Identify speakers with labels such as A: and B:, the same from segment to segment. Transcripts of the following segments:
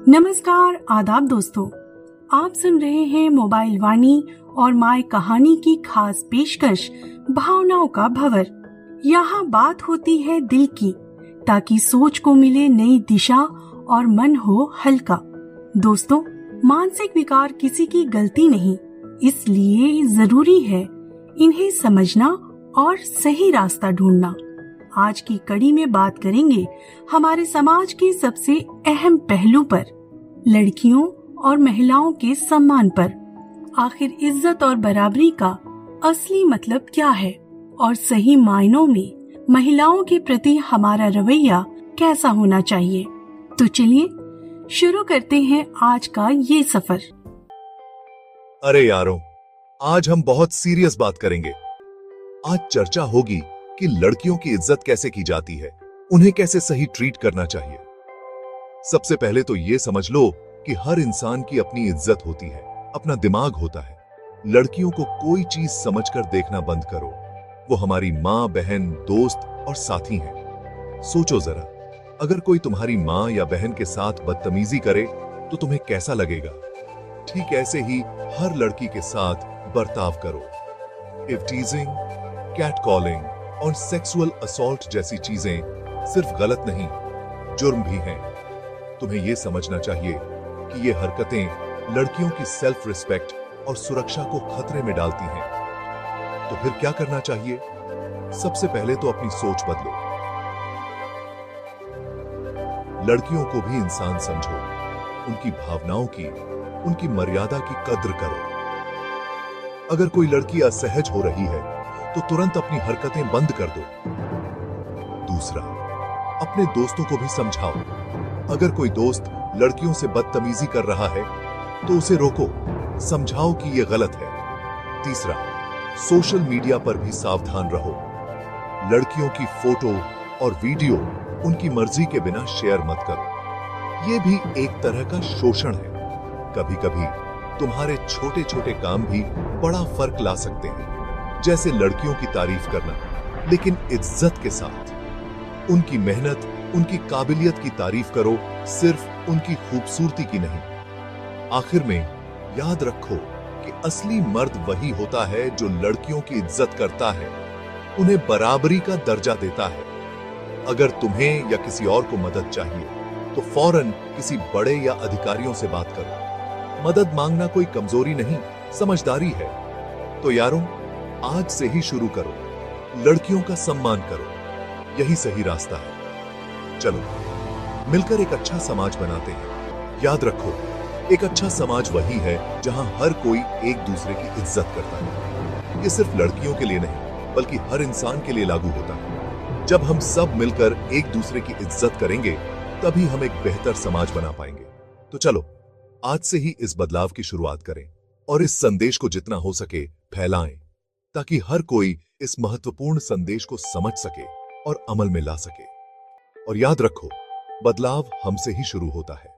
A: नमस्कार, आदाब दोस्तों। आप सुन रहे हैं मोबाइल वाणी और माय कहानी की खास पेशकश भावनाओं का भंवर। यहाँ बात होती है दिल की, ताकि सोच को मिले नई दिशा और मन हो हल्का। दोस्तों, मानसिक विकार किसी की गलती नहीं, इसलिए जरूरी है इन्हें समझना और सही रास्ता ढूंढना। आज की कड़ी में बात करेंगे हमारे समाज के सबसे अहम पहलू पर, लड़कियों और महिलाओं के सम्मान पर। आखिर इज्जत और बराबरी का असली मतलब क्या है और सही मायनों में महिलाओं के प्रति हमारा रवैया कैसा होना चाहिए। तो चलिए शुरू करते हैं आज का ये सफर।
B: अरे यारों, आज हम बहुत सीरियस बात करेंगे। आज चर्चा होगी कि लड़कियों की इज्जत कैसे की जाती है, उन्हें कैसे सही ट्रीट करना चाहिए। सबसे पहले तो ये समझ लो कि हर इंसान की अपनी इज्जत होती है, अपना दिमाग होता है। लड़कियों को कोई चीज समझकर देखना बंद करो। वो हमारी माँ, बहन, दोस्त और साथी हैं। सोचो जरा, अगर कोई तुम्हारी माँ या बहन के साथ बदतमीजी करे तो तुम्हें कैसा लगेगा? ठीक ऐसे ही हर लड़की के साथ बर्ताव करो। इफ टीजिंग, कैट कॉलिंग और सेक्सुअल असॉल्ट जैसी चीजें सिर्फ गलत नहीं, जुर्म भी हैं। तुम्हें यह समझना चाहिए कि ये हरकतें लड़कियों की सेल्फ रिस्पेक्ट और सुरक्षा को खतरे में डालती हैं। तो फिर क्या करना चाहिए? सबसे पहले तो अपनी सोच बदलो। लड़कियों को भी इंसान समझो, उनकी भावनाओं की, उनकी मर्यादा की कद्र करो। अगर कोई लड़की असहज हो रही है तो तुरंत अपनी हरकतें बंद कर दो। दूसरा, अपने दोस्तों को भी समझाओ। अगर कोई दोस्त लड़कियों से बदतमीजी कर रहा है तो उसे रोको, समझाओ कि यह गलत है। तीसरा, सोशल मीडिया पर भी सावधान रहो। लड़कियों की फोटो और वीडियो उनकी मर्जी के बिना शेयर मत करो। यह भी एक तरह का शोषण है। कभी कभी तुम्हारे छोटे छोटे काम भी बड़ा फर्क ला सकते हैं, जैसे लड़कियों की तारीफ करना, लेकिन इज्जत के साथ। उनकी मेहनत, उनकी काबिलियत की तारीफ करो, सिर्फ उनकी खूबसूरती की नहीं। आखिर में याद रखो कि असली मर्द वही होता है जो लड़कियों की इज्जत करता है, उन्हें बराबरी का दर्जा देता है। अगर तुम्हें या किसी और को मदद चाहिए तो फौरन किसी बड़े या अधिकारियों से बात करो। मदद मांगना कोई कमजोरी नहीं, समझदारी है। तो यारों, आज से ही शुरू करो, लड़कियों का सम्मान करो। यही सही रास्ता है। चलो मिलकर एक अच्छा समाज बनाते हैं। याद रखो, एक अच्छा समाज वही है जहां हर कोई एक दूसरे की इज्जत करता है। ये सिर्फ लड़कियों के लिए नहीं, बल्कि हर इंसान के लिए लागू होता है। जब हम सब मिलकर एक दूसरे की इज्जत करेंगे, तभी हम एक बेहतर समाज बना पाएंगे। तो चलो आज से ही इस बदलाव की शुरुआत करें और इस संदेश को जितना हो सके फैलाएं, ताकि हर कोई इस महत्वपूर्ण संदेश को समझ सके और अमल में ला सके। और याद रखो, बदलाव हमसे ही शुरू होता है।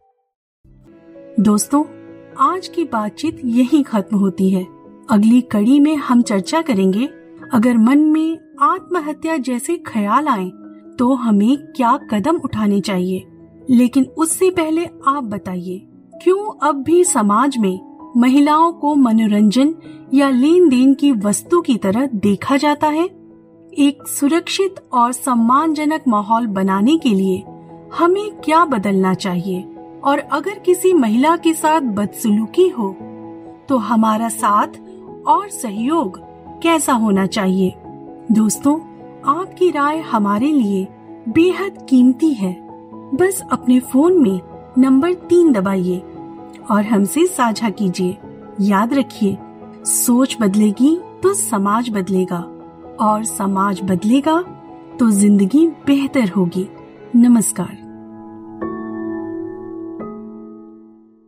A: दोस्तों, आज की बातचीत यहीं खत्म होती है। अगली कड़ी में हम चर्चा करेंगे, अगर मन में आत्महत्या जैसे ख्याल आए तो हमें क्या कदम उठाने चाहिए। लेकिन उससे पहले आप बताइए, क्यों अब भी समाज में महिलाओं को मनोरंजन या लेन देन की वस्तु की तरह देखा जाता है? एक सुरक्षित और सम्मानजनक माहौल बनाने के लिए हमें क्या बदलना चाहिए? और अगर किसी महिला के साथ बदसलूकी हो तो हमारा साथ और सहयोग कैसा होना चाहिए? दोस्तों, आपकी राय हमारे लिए बेहद कीमती है। बस अपने फोन में नंबर 3 दबाइए और हमसे साझा कीजिए। याद रखिए, सोच बदलेगी तो समाज बदलेगा, और समाज बदलेगा तो जिंदगी बेहतर होगी। नमस्कार।